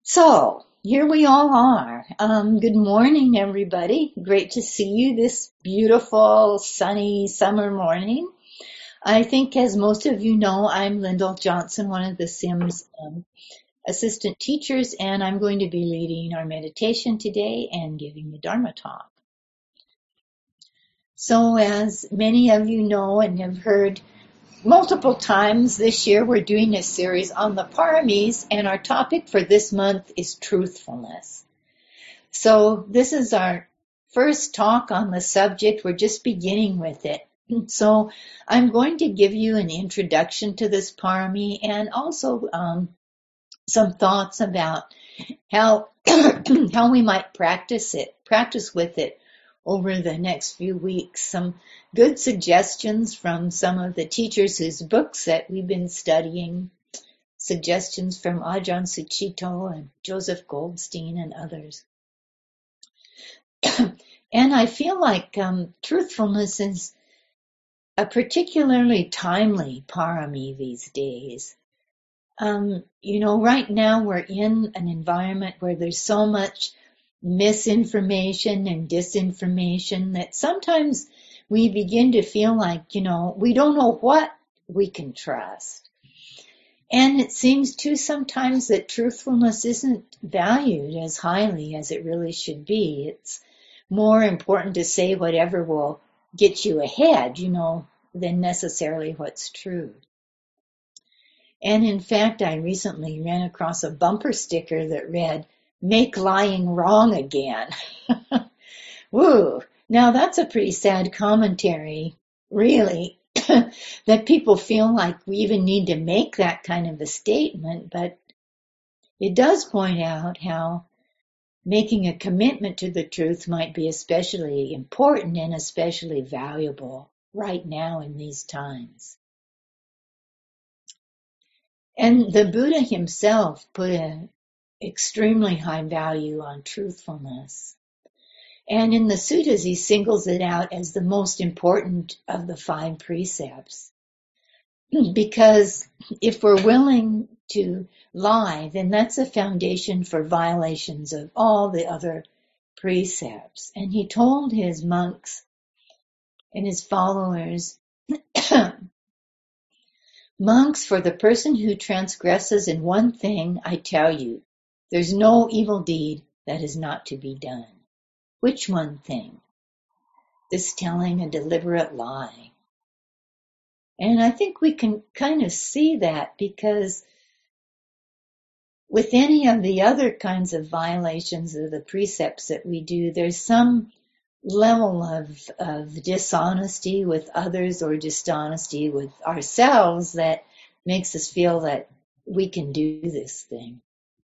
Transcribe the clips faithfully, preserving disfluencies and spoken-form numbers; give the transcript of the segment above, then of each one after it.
So, here we all are. Um, good morning, everybody. Great to see you this beautiful, sunny summer morning. I think, as most of you know, I'm Lyndall Johnson, one of the Sims um, assistant teachers, and I'm going to be leading our meditation today and giving the Dharma talk. So, as many of you know and have heard multiple times this year, we're doing a series on the paramis, and our topic for this month is truthfulness. So this is our first talk on the subject. We're just beginning with it. So I'm going to give you an introduction to this parami and also um, some thoughts about how how we might practice it, practice with it over the next few weeks. Some good suggestions from some of the teachers whose books that we've been studying, suggestions from Ajahn Sucitto and Joseph Goldstein and others. And I feel like um, truthfulness is a particularly timely parami these days. Um, you know, right now we're in an environment where there's so much misinformation and disinformation that sometimes we begin to feel like, you know, we don't know what we can trust. And it seems too sometimes that truthfulness isn't valued as highly as it really should be. It's more important to say whatever will get you ahead, you know, than necessarily what's true. And in fact, I recently ran across a bumper sticker that read, "Make lying wrong again." Woo! Now that's a pretty sad commentary, really, that people feel like we even need to make that kind of a statement, but it does point out how making a commitment to the truth might be especially important and especially valuable right now in these times. And the Buddha himself put an extremely high value on truthfulness. And in the suttas, he singles it out as the most important of the five precepts. Because if we're willing to lie, then that's a foundation for violations of all the other precepts. And he told his monks and his followers, "Monks, for the person who transgresses in one thing, I tell you, there's no evil deed that is not to be done." Which one thing? This telling a deliberate lie. And I think we can kind of see that because with any of the other kinds of violations of the precepts that we do, there's some level of, of dishonesty with others or dishonesty with ourselves that makes us feel that we can do this thing.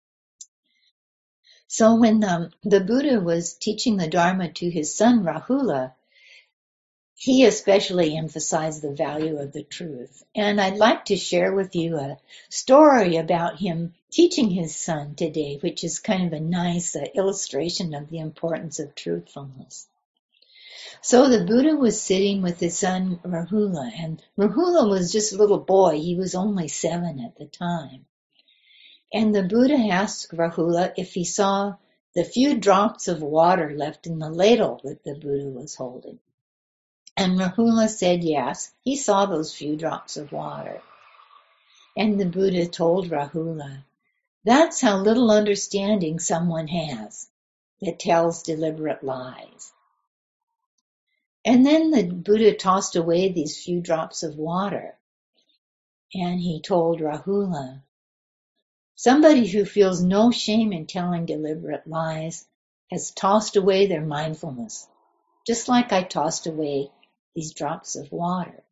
So when um, the Buddha was teaching the Dharma to his son Rahula, he especially emphasized the value of the truth. And I'd like to share with you a story about him teaching his son today, which is kind of a nice uh, illustration of the importance of truthfulness. So the Buddha was sitting with his son Rahula, and Rahula was just a little boy. He was only seven at the time. And the Buddha asked Rahula if he saw the few drops of water left in the ladle that the Buddha was holding. And Rahula said yes, he saw those few drops of water. And the Buddha told Rahula, "That's how little understanding someone has that tells deliberate lies." And then the Buddha tossed away these few drops of water. And he told Rahula, "Somebody who feels no shame in telling deliberate lies has tossed away their mindfulness, just like I tossed away these drops of water."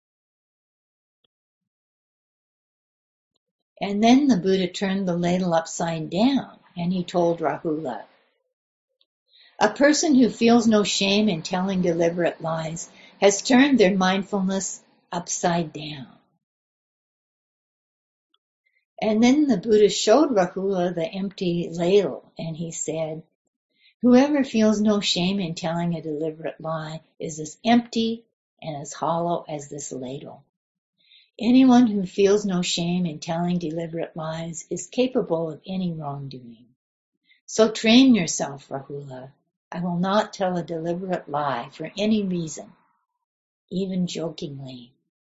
And then the Buddha turned the ladle upside down, and he told Rahula, "A person who feels no shame in telling deliberate lies has turned their mindfulness upside down." And then the Buddha showed Rahula the empty ladle, and he said, "Whoever feels no shame in telling a deliberate lie is as empty and as hollow as this ladle. Anyone who feels no shame in telling deliberate lies is capable of any wrongdoing. So train yourself, Rahula. I will not tell a deliberate lie for any reason, even jokingly.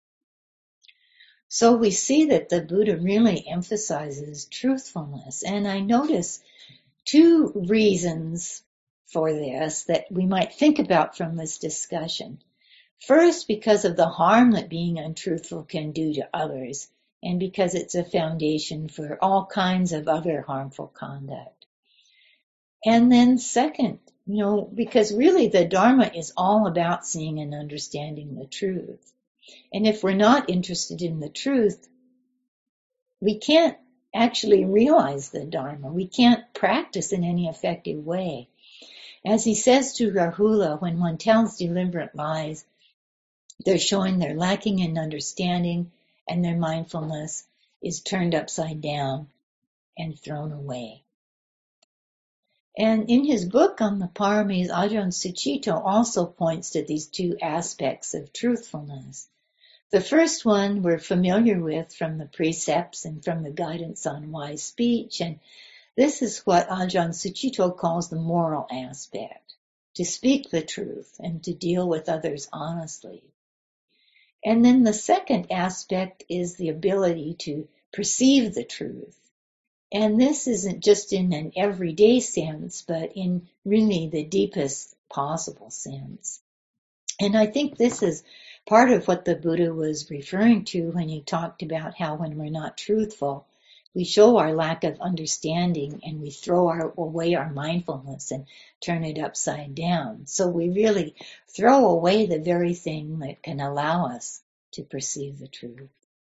So we see that the Buddha really emphasizes truthfulness. And I notice two reasons for this that we might think about from this discussion. First, because of the harm that being untruthful can do to others, and because it's a foundation for all kinds of other harmful conduct. And then second, you know, because really the Dharma is all about seeing and understanding the truth. And if we're not interested in the truth, we can't actually realize the Dharma. We can't practice in any effective way. As he says to Rahula, when one tells deliberate lies, they're showing they're lacking in understanding, and their mindfulness is turned upside down and thrown away. And in his book on the Paramis, Ajahn Sucitto also points to these two aspects of truthfulness. The first one we're familiar with from the precepts and from the guidance on wise speech, and this is what Ajahn Sucitto calls the moral aspect, to speak the truth and to deal with others honestly. And then the second aspect is the ability to perceive the truth. And this isn't just in an everyday sense, but in really the deepest possible sense. And I think this is part of what the Buddha was referring to when he talked about how when we're not truthful, we show our lack of understanding and we throw our, away our mindfulness and turn it upside down. So we really throw away the very thing that can allow us to perceive the truth.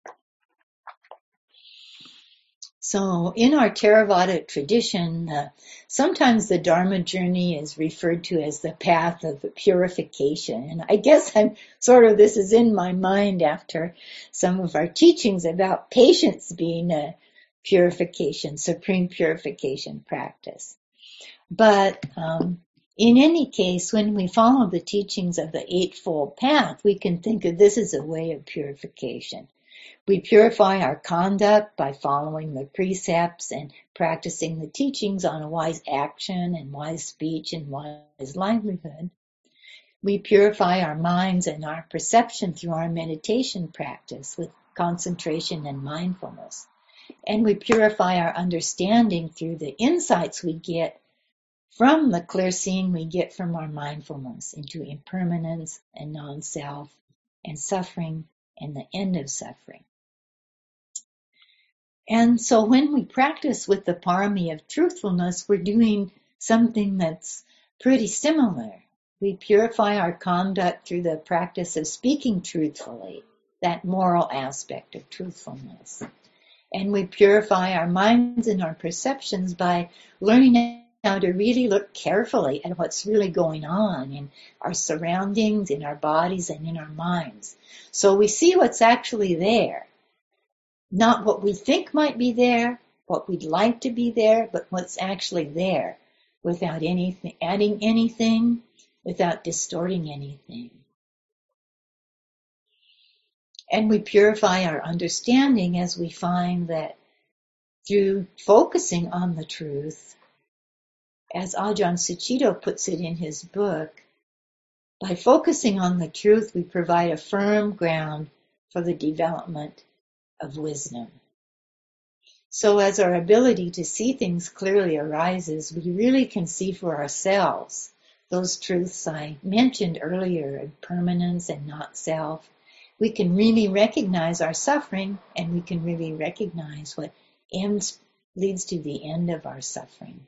So in our Theravada tradition, uh, sometimes the Dharma journey is referred to as the path of purification. And I guess I'm sort of, this is in my mind after some of our teachings about patience being a purification, supreme purification practice. But um, in any case, when we follow the teachings of the Eightfold Path, we can think of this as a way of purification. We purify our conduct by following the precepts and practicing the teachings on wise action and wise speech and wise livelihood. We purify our minds and our perception through our meditation practice with concentration and mindfulness. And we purify our understanding through the insights we get from the clear seeing we get from our mindfulness into impermanence and non-self and suffering and the end of suffering. And so when we practice with the parami of truthfulness, we're doing something that's pretty similar. We purify our conduct through the practice of speaking truthfully, that moral aspect of truthfulness. And we purify our minds and our perceptions by learning how to really look carefully at what's really going on in our surroundings, in our bodies, and in our minds. So we see what's actually there. Not what we think might be there, what we'd like to be there, but what's actually there without anything, adding anything, without distorting anything. And we purify our understanding as we find that through focusing on the truth, as Ajahn Sucitto puts it in his book, by focusing on the truth, we provide a firm ground for the development of wisdom. So as our ability to see things clearly arises, we really can see for ourselves those truths I mentioned earlier, impermanence and not self. We can really recognize our suffering, and we can really recognize what ends, leads to the end of our suffering.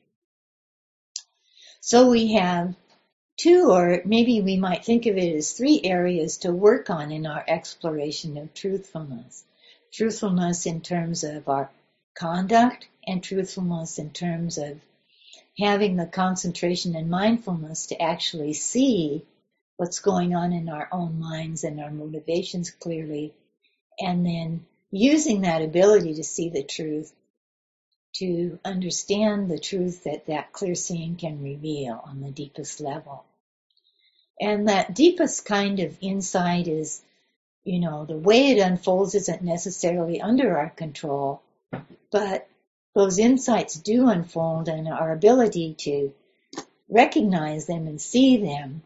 So we have two, or maybe we might think of it as three areas to work on in our exploration of truthfulness. Truthfulness in terms of our conduct, and truthfulness in terms of having the concentration and mindfulness to actually see what's going on in our own minds and our motivations clearly, and then using that ability to see the truth to understand the truth that that clear seeing can reveal on the deepest level. And that deepest kind of insight is You know, the way it unfolds isn't necessarily under our control, but those insights do unfold, and our ability to recognize them and see them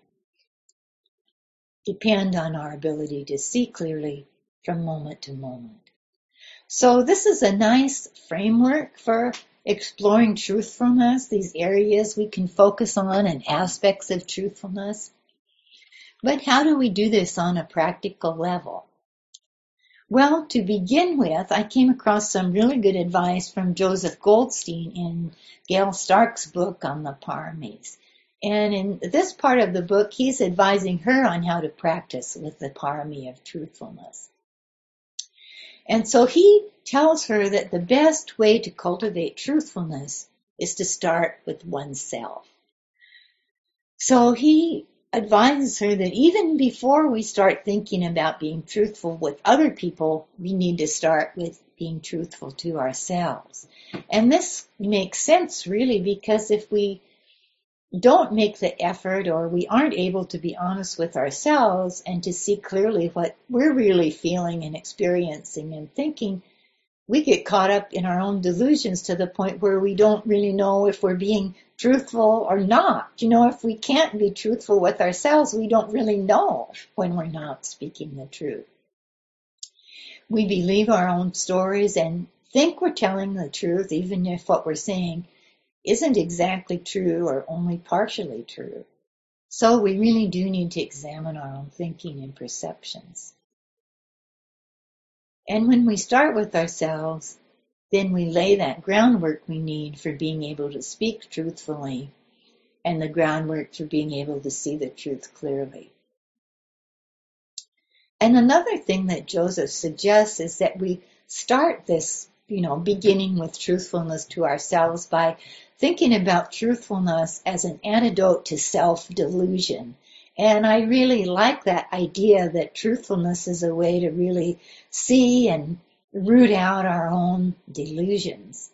depend on our ability to see clearly from moment to moment. So this is a nice framework for exploring truthfulness, these areas we can focus on and aspects of truthfulness. But how do we do this on a practical level? Well, to begin with, I came across some really good advice from Joseph Goldstein in Gail Stark's book on the Paramis. And in this part of the book, he's advising her on how to practice with the Parami of truthfulness. And so he tells her that the best way to cultivate truthfulness is to start with oneself. So he advises her that even before we start thinking about being truthful with other people, we need to start with being truthful to ourselves. And this makes sense, really, because if we don't make the effort, or we aren't able to be honest with ourselves and to see clearly what we're really feeling and experiencing and thinking, we get caught up in our own delusions to the point where we don't really know if we're being truthful or not. You know, if we can't be truthful with ourselves, we don't really know when we're not speaking the truth. We believe our own stories and think we're telling the truth, even if what we're saying isn't exactly true or only partially true. So we really do need to examine our own thinking and perceptions. And when we start with ourselves, then we lay that groundwork we need for being able to speak truthfully and the groundwork for being able to see the truth clearly. And another thing that Joseph suggests is that we start this, you know, beginning with truthfulness to ourselves by thinking about truthfulness as an antidote to self-delusion. And I really like that idea that truthfulness is a way to really see and root out our own delusions.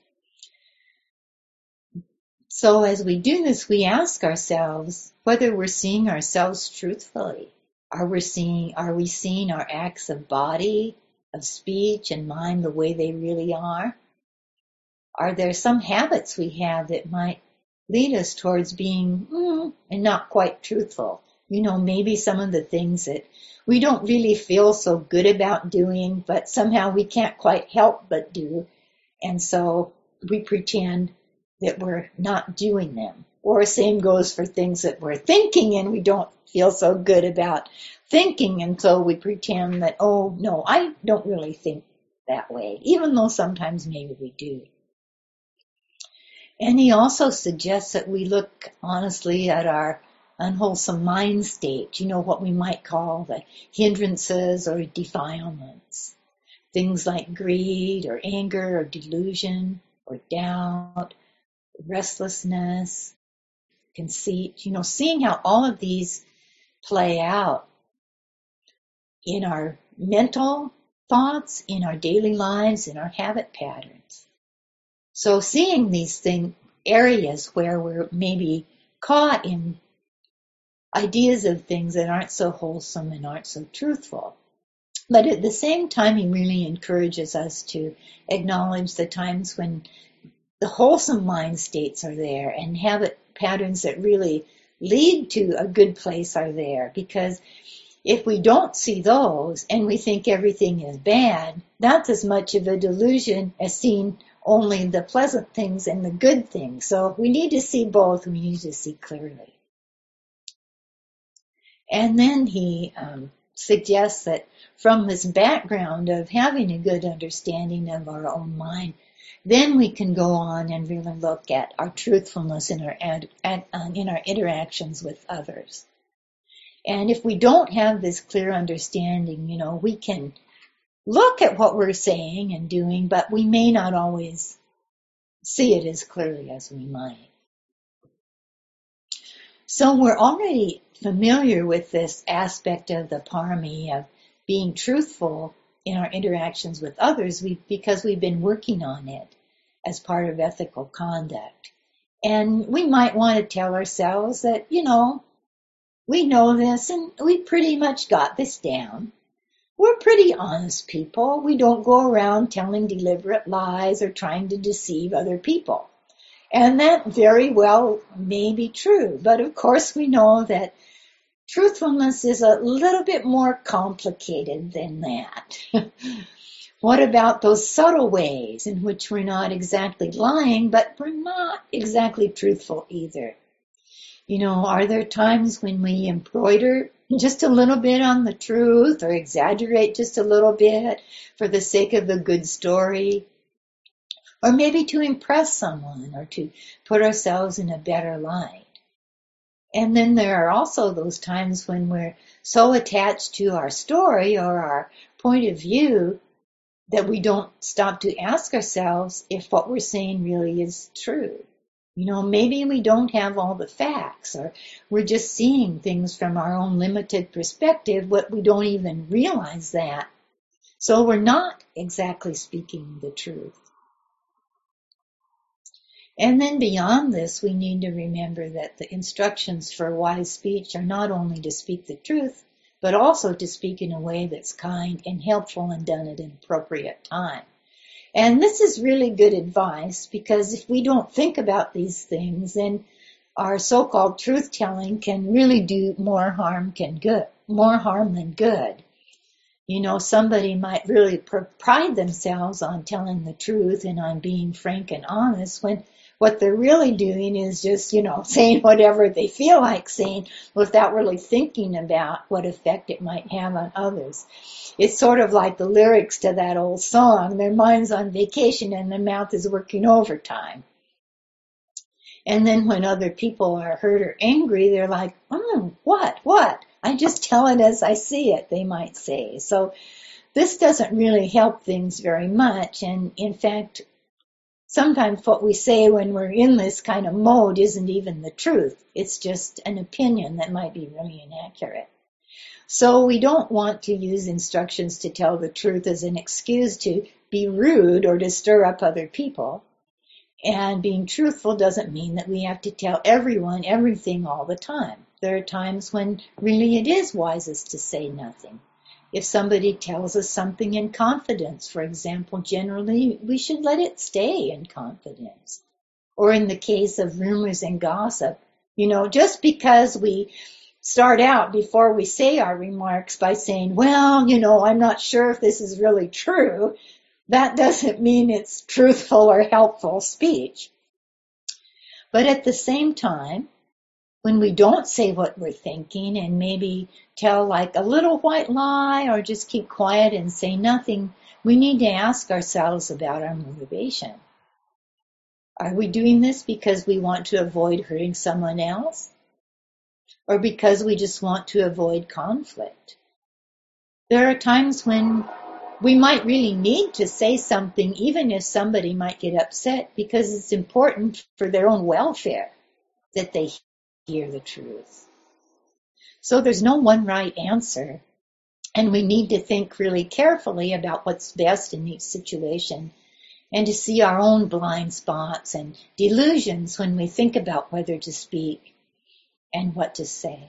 So as we do this, we ask ourselves whether we're seeing ourselves truthfully. Are we seeing, are we seeing our acts of body, of speech, and mind the way they really are? Are there some habits we have that might lead us towards being mm, and not quite truthful? You know, maybe some of the things that we don't really feel so good about doing, but somehow we can't quite help but do. And so we pretend that we're not doing them. Or same goes for things that we're thinking and we don't feel so good about thinking. And so we pretend that, oh, no, I don't really think that way, even though sometimes maybe we do. And he also suggests that we look honestly at our unwholesome mind state, you know, what we might call the hindrances or defilements. Things like greed or anger or delusion or doubt, restlessness, conceit, you know, seeing how all of these play out in our mental thoughts, in our daily lives, in our habit patterns. So seeing these thing, areas where we're maybe caught in ideas of things that aren't so wholesome and aren't so truthful. But at the same time, he really encourages us to acknowledge the times when the wholesome mind states are there and habit patterns that really lead to a good place are there. Because if we don't see those and we think everything is bad, that's as much of a delusion as seeing only the pleasant things and the good things. So we need to see both. We need to see clearly. And then he um, suggests that from this background of having a good understanding of our own mind, then we can go on and really look at our truthfulness in our ad, ad, um, in our interactions with others. And if we don't have this clear understanding, you know, we can look at what we're saying and doing, but we may not always see it as clearly as we might. So we're already familiar with this aspect of the parami of being truthful in our interactions with others we, because we've been working on it as part of ethical conduct. And we might want to tell ourselves that, you know, we know this and we pretty much got this down. we're pretty honest people. We don't go around telling deliberate lies or trying to deceive other people. And that very well may be true. But of course we know that truthfulness is a little bit more complicated than that. What about those subtle ways in which we're not exactly lying, but we're not exactly truthful either? You know, are there times when we embroider just a little bit on the truth or exaggerate just a little bit for the sake of a good story? Or maybe to impress someone or to put ourselves in a better light. And then there are also those times when we're so attached to our story or our point of view that we don't stop to ask ourselves if what we're saying really is true. You know, maybe we don't have all the facts, or we're just seeing things from our own limited perspective, but we don't even realize that. So we're not exactly speaking the truth. And then beyond this, we need to remember that the instructions for wise speech are not only to speak the truth, but also to speak in a way that's kind and helpful and done at an appropriate time. And this is really good advice, because if we don't think about these things, then our so-called truth-telling can really do more harm can good, more harm than good. You know, somebody might really pride themselves on telling the truth and on being frank and honest, when what they're really doing is just, you know, saying whatever they feel like saying without really thinking about what effect it might have on others. It's sort of like the lyrics to that old song, their mind's on vacation and their mouth is working overtime. And then when other people are hurt or angry, they're like, oh, what, what? I just tell it as I see it, they might say. So this doesn't really help things very much. And in fact, sometimes what we say when we're in this kind of mode isn't even the truth. It's just an opinion that might be really inaccurate. So we don't want to use instructions to tell the truth as an excuse to be rude or to stir up other people. And being truthful doesn't mean that we have to tell everyone everything all the time. There are times when really it is wisest to say nothing. If somebody tells us something in confidence, for example, generally we should let it stay in confidence. Or in the case of rumors and gossip, you know, just because we start out before we say our remarks by saying, well, you know, I'm not sure if this is really true, that doesn't mean it's truthful or helpful speech. But at the same time, when we don't say what we're thinking and maybe tell like a little white lie or just keep quiet and say nothing, we need to ask ourselves about our motivation. Are we doing this because we want to avoid hurting someone else? Or because we just want to avoid conflict? There are times when we might really need to say something, even if somebody might get upset, because it's important for their own welfare that they hear the truth. So there's no one right answer, and we need to think really carefully about what's best in each situation and to see our own blind spots and delusions when we think about whether to speak and what to say.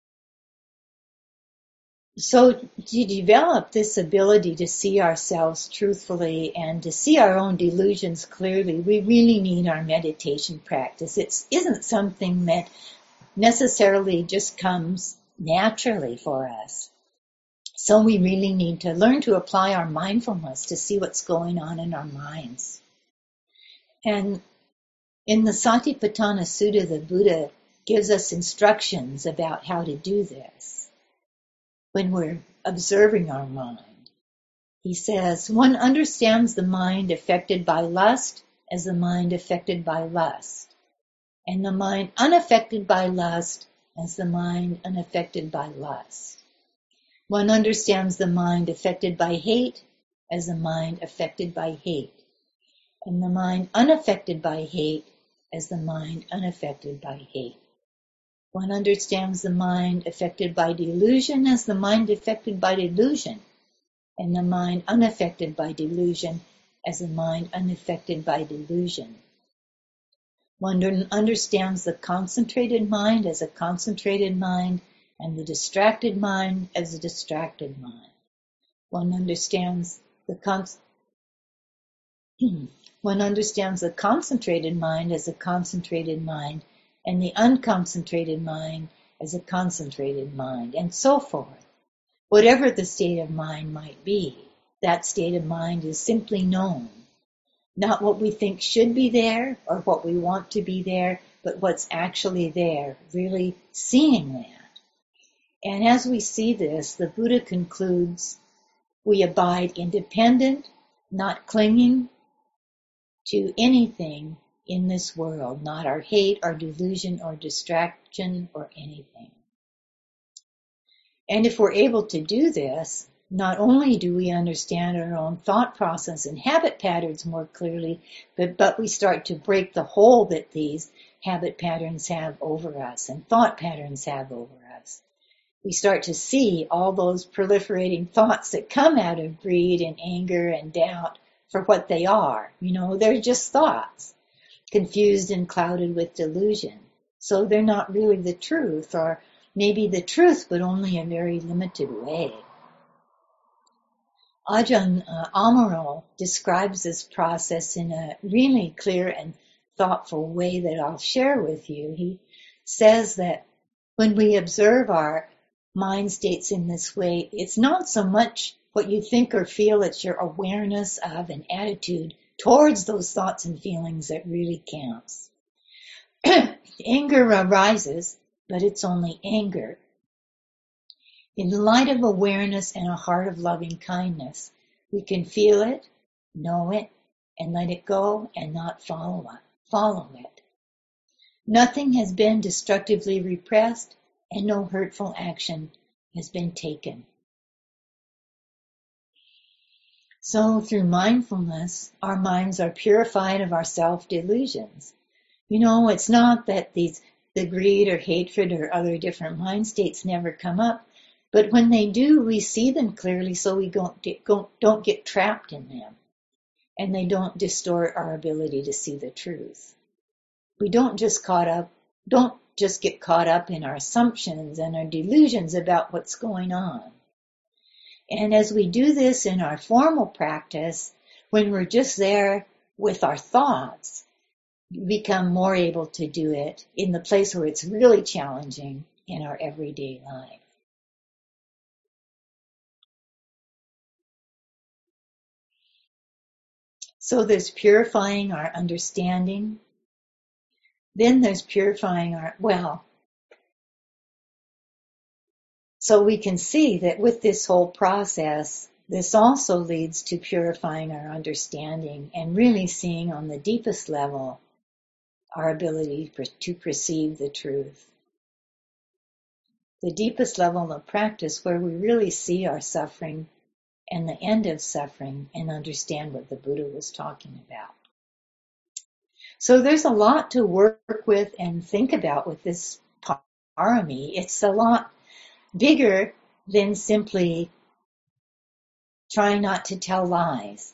So to develop this ability to see ourselves truthfully and to see our own delusions clearly, we really need our meditation practice. It isn't something that necessarily just comes naturally for us. So we really need to learn to apply our mindfulness to see what's going on in our minds. And in the Satipatthana Sutta, the Buddha gives us instructions about how to do this. When we're observing our mind, he says, one understands the mind affected by lust as the mind affected by lust, and the mind unaffected by lust as the mind unaffected by lust. One understands the mind affected by hate as the mind affected by hate, and the mind unaffected by hate as the mind unaffected by hate. One understands the mind affected by delusion as the mind affected by delusion, and the mind unaffected by delusion as the mind unaffected by delusion. One understands the concentrated mind as a concentrated mind, and the distracted mind as a distracted mind. One understands the con- one understands the concentrated mind as a concentrated mind, and the unconcentrated mind as a concentrated mind, and so forth. Whatever the state of mind might be, that state of mind is simply known. Not what we think should be there or what we want to be there, but what's actually there, really seeing that. And as we see this, the Buddha concludes, we abide independent, not clinging to anything in this world, not our hate, our delusion, or distraction, or anything. And if we're able to do this, not only do we understand our own thought process and habit patterns more clearly, but, but we start to break the hold that these habit patterns have over us and thought patterns have over us. We start to see all those proliferating thoughts that come out of greed and anger and doubt for what they are. You know, they're just thoughts, confused and clouded with delusion. So they're not really the truth, or maybe the truth, but only a very limited way. Ajahn uh, Amaro describes this process in a really clear and thoughtful way that I'll share with you. He says that when we observe our mind states in this way, it's not so much what you think or feel, it's your awareness of an attitude towards those thoughts and feelings that really counts. Anger arises, but it's only anger. In the light of awareness and a heart of loving kindness, we can feel it, know it, and let it go and not follow it. Follow it. Nothing has been destructively repressed, and no hurtful action has been taken. So through mindfulness, our minds are purified of our self-delusions. You know, it's not that these the greed or hatred or other different mind states never come up, but when they do, we see them clearly so we don't get, don't get trapped in them, and they don't distort our ability to see the truth. We don't just caught up, don't just get caught up in our assumptions and our delusions about what's going on. And as we do this in our formal practice, when we're just there with our thoughts, we become more able to do it in the place where it's really challenging in our everyday life. So there's purifying our understanding. Then there's purifying our, well, so we can see that with this whole process, this also leads to purifying our understanding and really seeing on the deepest level our ability to perceive the truth. The deepest level of practice where we really see our suffering and the end of suffering and understand what the Buddha was talking about. So there's a lot to work with and think about with this parami. It's a lot bigger than simply trying not to tell lies.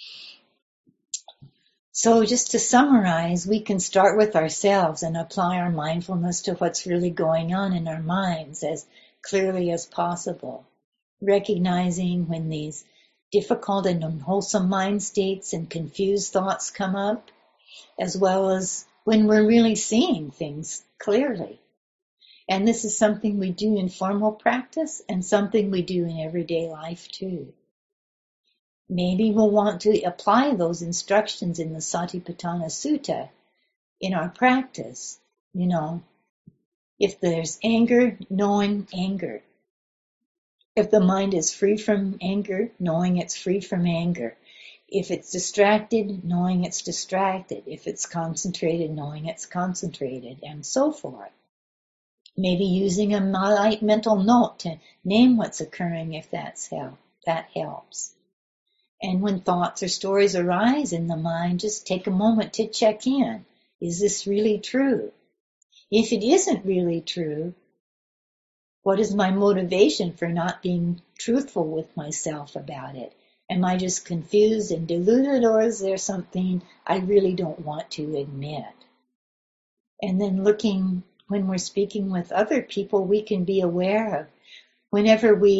So just to summarize, we can start with ourselves and apply our mindfulness to what's really going on in our minds as clearly as possible, recognizing when these difficult and unwholesome mind states and confused thoughts come up, as well as when we're really seeing things clearly. And this is something we do in formal practice and something we do in everyday life too. Maybe we'll want to apply those instructions in the Satipatthana Sutta in our practice. You know, if there's anger, knowing anger. If the mind is free from anger, knowing it's free from anger. If it's distracted, knowing it's distracted. If it's concentrated, knowing it's concentrated, and so forth. Maybe using a light mental note to name what's occurring if that's help, that helps. And when thoughts or stories arise in the mind, just take a moment to check in. Is this really true? If it isn't really true, what is my motivation for not being truthful with myself about it? Am I just confused and deluded, or is there something I really don't want to admit? And then looking, when we're speaking with other people, we can be aware of whenever we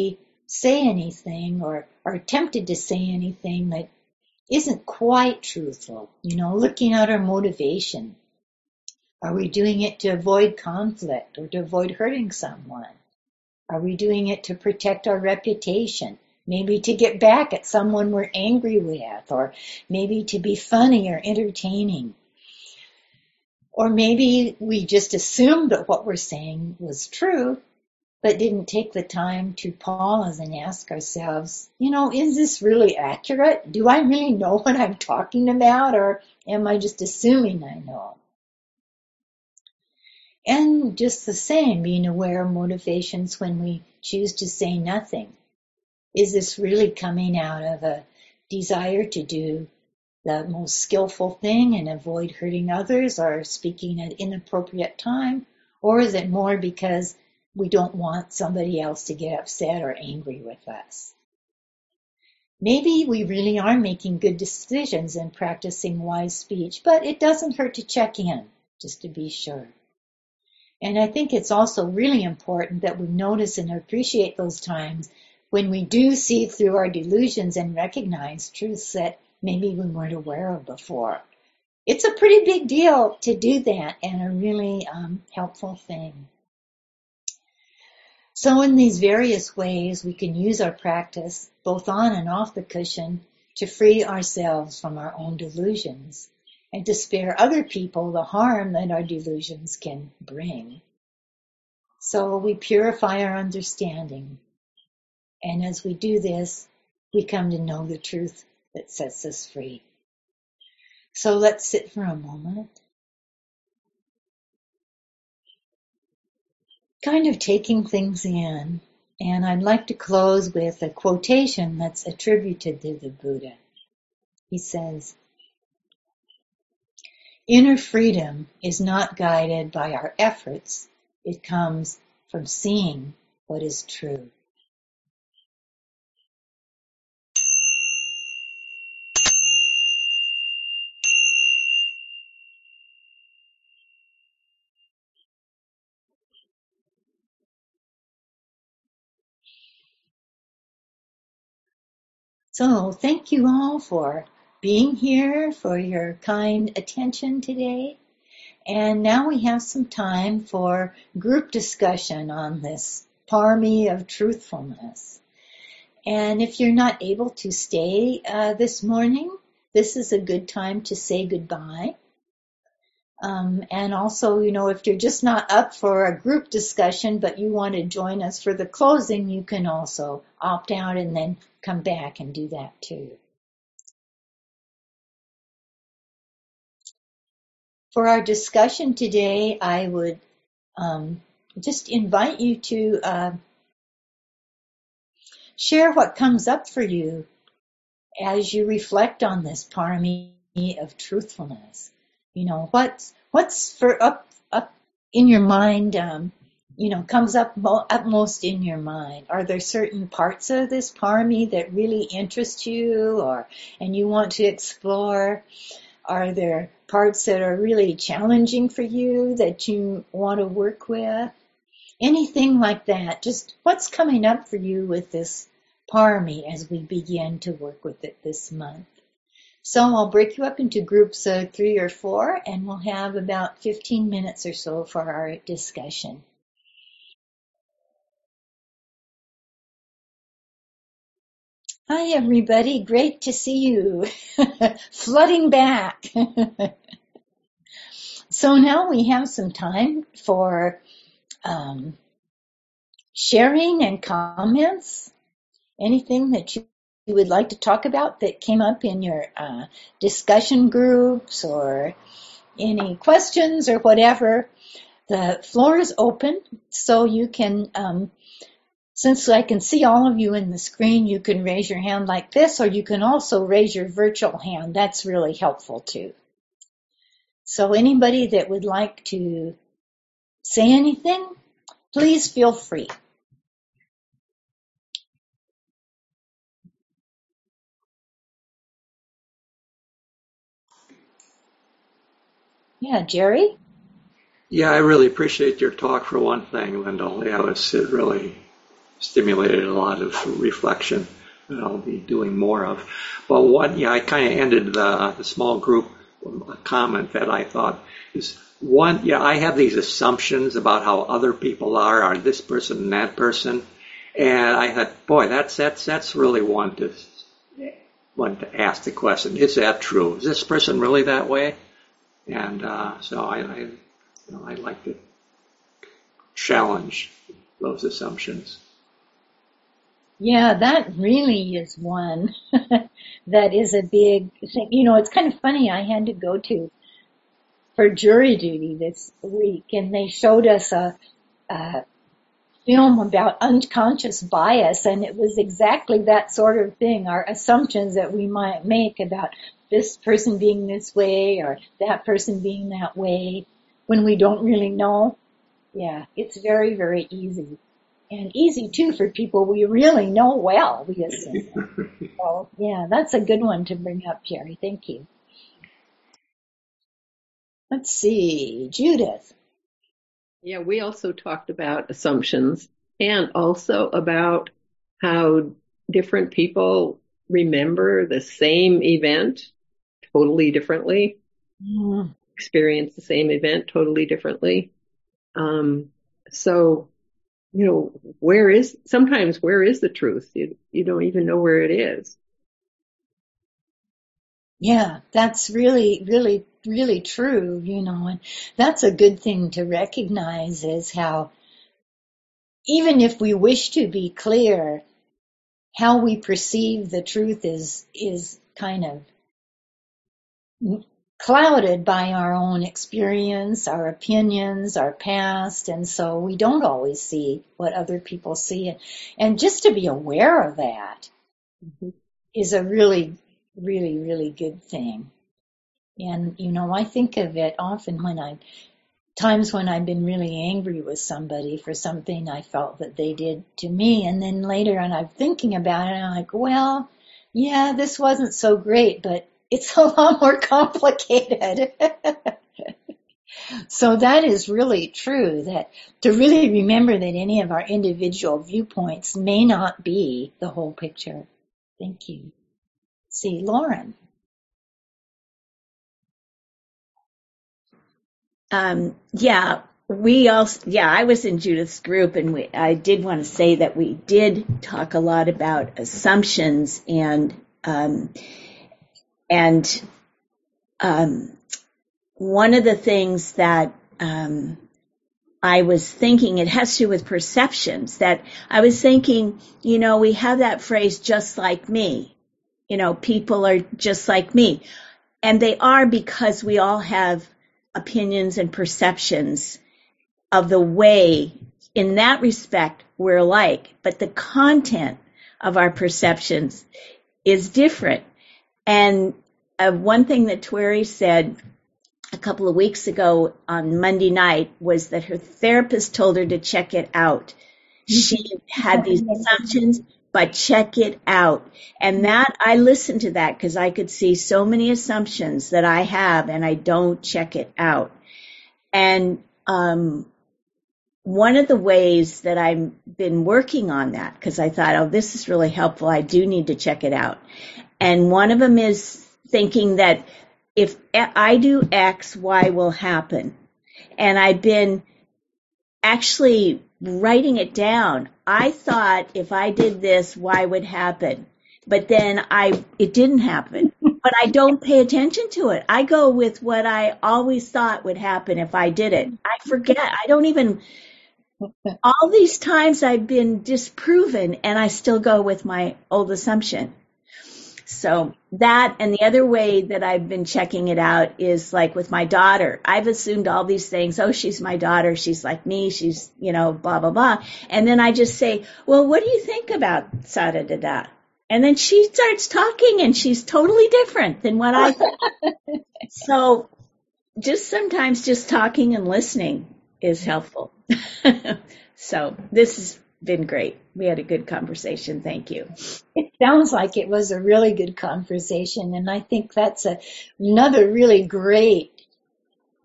say anything or are tempted to say anything that isn't quite truthful. You know, looking at our motivation. Are we doing it to avoid conflict or to avoid hurting someone? Are we doing it to protect our reputation? Maybe to get back at someone we're angry with, or maybe to be funny or entertaining. Or maybe we just assumed that what we're saying was true, but didn't take the time to pause and ask ourselves, you know, is this really accurate? Do I really know what I'm talking about, or am I just assuming I know? And just the same, being aware of motivations when we choose to say nothing. Is this really coming out of a desire to do the most skillful thing and avoid hurting others or speaking at inappropriate time? Or is it more because we don't want somebody else to get upset or angry with us? Maybe we really are making good decisions and practicing wise speech, but it doesn't hurt to check in, just to be sure. And I think it's also really important that we notice and appreciate those times when we do see through our delusions and recognize truths that maybe we weren't aware of before. It's a pretty big deal to do that, and a really um, helpful thing. So in these various ways, we can use our practice, both on and off the cushion, to free ourselves from our own delusions and to spare other people the harm that our delusions can bring. So we purify our understanding. And as we do this, we come to know the truth that sets us free. So let's sit for a moment, kind of taking things in. And I'd like to close with a quotation that's attributed to the Buddha. He says, "Inner freedom is not guided by our efforts. It comes from seeing what is true." So thank you all for being here, for your kind attention today. And now we have some time for group discussion on this parami of truthfulness. And if you're not able to stay uh, this morning, this is a good time to say goodbye. Um, and also, you know, if you're just not up for a group discussion, but you want to join us for the closing, you can also opt out and then come back and do that too. For our discussion today, I would um, just invite you to uh, share what comes up for you as you reflect on this parami of truthfulness. You know, what's what's for up up in your mind, um, you know, comes up mo- upmost in your mind. Are there certain parts of this parami that really interest you, or and you want to explore? Are there parts that are really challenging for you that you want to work with? Anything like that. Just what's coming up for you with this parami as we begin to work with it this month. So I'll break you up into groups of three or four, and we'll have about fifteen minutes or so for our discussion. Hi, everybody. Great to see you. Flooding back. So now we have some time for um, sharing and comments. Anything that you you would like to talk about that came up in your uh, discussion groups, or any questions or whatever. The floor is open, so you can, um, since I can see all of you in the screen, you can raise your hand like this, or you can also raise your virtual hand. That's really helpful too. So anybody that would like to say anything, please feel free. Yeah, Jerry? Yeah, I really appreciate your talk for one thing, Lyndall. Yeah, it was it really stimulated a lot of reflection that I'll be doing more of. But what, yeah, I kind of ended the, the small group with a comment that I thought is one, yeah, I have these assumptions about how other people are, are this person and that person. And I thought, boy, that's, that's, that's really one to, one to ask the question, is that true? Is this person really that way? And uh, so I, I, you know, I like to challenge those assumptions. Yeah, that really is one that is a big thing. You know, it's kind of funny. I had to go to for jury duty this week, and they showed us a, a film about unconscious bias, and it was exactly that sort of thing. Our assumptions that we might make about this person being this way or that person being that way when we don't really know. Yeah, it's very, very easy. And easy, too, for people we really know well, we assume. So, yeah, that's a good one to bring up, Jerry. Thank you. Let's see, Judith. Yeah, we also talked about assumptions and also about how different people remember the same event totally differently, Mm. experience the same event totally differently. Um, so, you know, where is, sometimes where is the truth? You, you don't even know where it is. Yeah, that's really, really, really true, you know, and that's a good thing to recognize is how, even if we wish to be clear, how we perceive the truth is, is kind of clouded by our own experience, our opinions, our past, and so we don't always see what other people see. And just to be aware of that Mm-hmm. is a really, really, really good thing. And, you know, I think of it often when I, times when I've been really angry with somebody for something I felt that they did to me. And then later on I'm thinking about it and I'm like, well, yeah, this wasn't so great, but it's a lot more complicated. So that is really true, that to really remember that any of our individual viewpoints may not be the whole picture. Thank you. See, Lauren. Um, yeah, we also, yeah, I was in Judith's group, and we, I did want to say that we did talk a lot about assumptions and, um, and, um, one of the things that, um, I was thinking, it has to do with perceptions, that I was thinking, you know, we have that phrase, just like me, you know, people are just like me, and they are because we all have opinions and perceptions of the way, in that respect, we're alike, but the content of our perceptions is different. And uh, one thing that Tweri said a couple of weeks ago on Monday night was that her therapist told her to check it out. She had these assumptions, but check it out. And that, I listened to that because I could see so many assumptions that I have and I don't check it out. And um, one of the ways that I've been working on that, because I thought, oh, this is really helpful, I do need to check it out. And one of them is thinking that if I do X, Y will happen. And I've been actually writing it down. I thought if I did this, Y would happen. But then I, it didn't happen. But I don't pay attention to it. I go with what I always thought would happen if I did it. I forget. I don't even, all these times I've been disproven and I still go with my old assumption. So that, and the other way that I've been checking it out is like with my daughter. I've assumed all these things. Oh, she's my daughter. She's like me. She's, you know, blah, blah, blah. And then I just say, well, what do you think about sada da da? And then she starts talking and she's totally different than what I thought. So just sometimes just talking and listening is helpful. So this has been great. We had a good conversation. Thank you. It sounds like it was a really good conversation, and I think that's a, another really great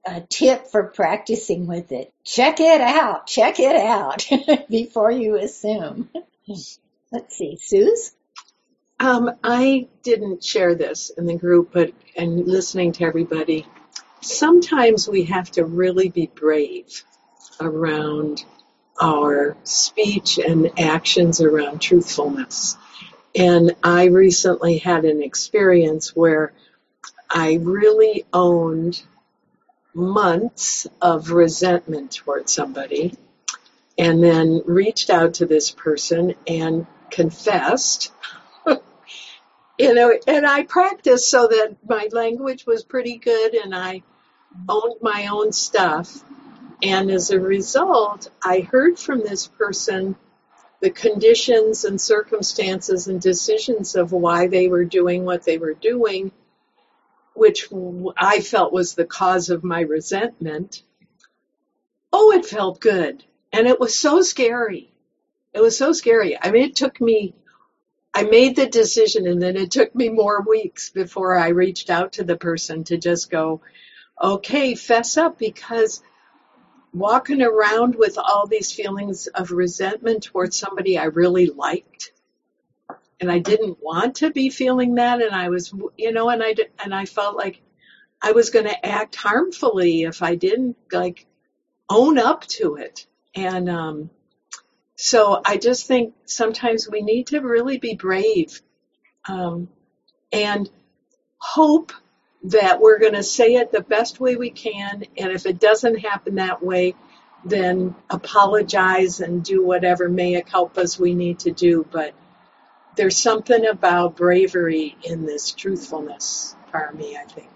a tip for practicing with it. Check it out. Check it out before you assume. Let's see, Suze? Um, I didn't share this in the group, but and listening to everybody, sometimes we have to really be brave around our speech and actions around truthfulness. And I recently had an experience where I really owned months of resentment towards somebody and then reached out to this person and confessed. You know, and I practiced so that my language was pretty good and I owned my own stuff. And as a result, I heard from this person the conditions and circumstances and decisions of why they were doing what they were doing, which I felt was the cause of my resentment. Oh, it felt good. And it was so scary. It was so scary. I mean, it took me, I made the decision and then it took me more weeks before I reached out to the person to just go, okay, fess up, because walking around with all these feelings of resentment towards somebody I really liked, and I didn't want to be feeling that, and I was, you know, and I, and I felt like I was going to act harmfully if I didn't, like, own up to it. And um, so I just think sometimes we need to really be brave um, and hope that we're going to say it the best way we can. And if it doesn't happen that way, then apologize and do whatever mea culpas we need to do. But there's something about bravery in this truthfulness for me, I think.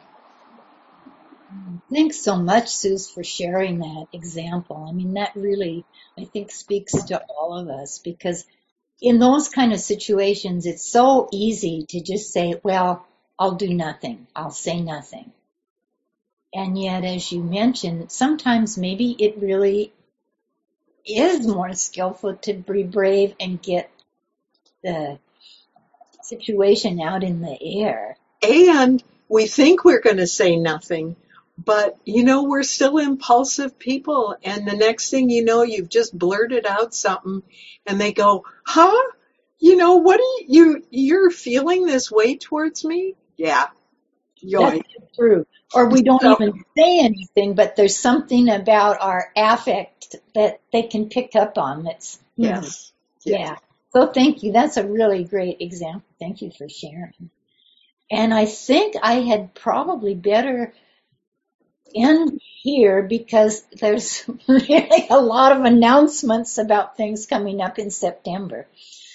Thanks so much, Suze, for sharing that example. I mean, that really, I think, speaks to all of us, because in those kind of situations, it's so easy to just say, well, I'll do nothing. I'll say nothing. And yet, as you mentioned, sometimes maybe it really is more skillful to be brave and get the situation out in the air. And we think we're going to say nothing, but, you know, we're still impulsive people. And the next thing you know, you've just blurted out something and they go, huh? You know, what are you, you you're feeling this way towards me? Yeah. Yoink. That's true. Or we don't So- even say anything, but there's something about our affect that they can pick up on. That's, hmm, Yes. yeah. Yes. So thank you. That's a really great example. Thank you for sharing. And I think I had probably better end here, because there's really a lot of announcements about things coming up in September.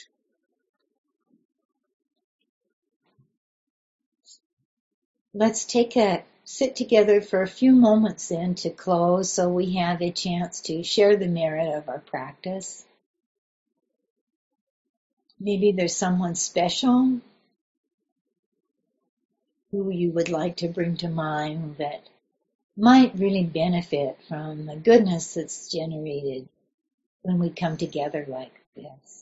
Let's take a sit together for a few moments then to close, so we have a chance to share the merit of our practice. Maybe there's someone special who you would like to bring to mind that might really benefit from the goodness that's generated when we come together like this.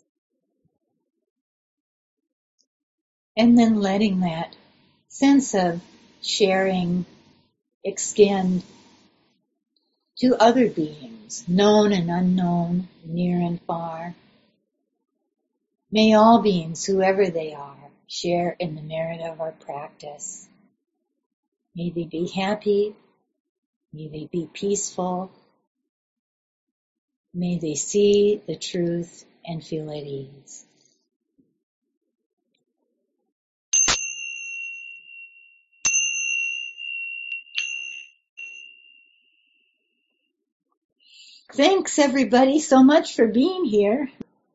And then letting that sense of sharing extend to other beings, known and unknown, near and far. May all beings, whoever they are, share in the merit of our practice. May they be happy. May they be peaceful. May they see the truth and feel at ease. Thanks, everybody, so much for being here.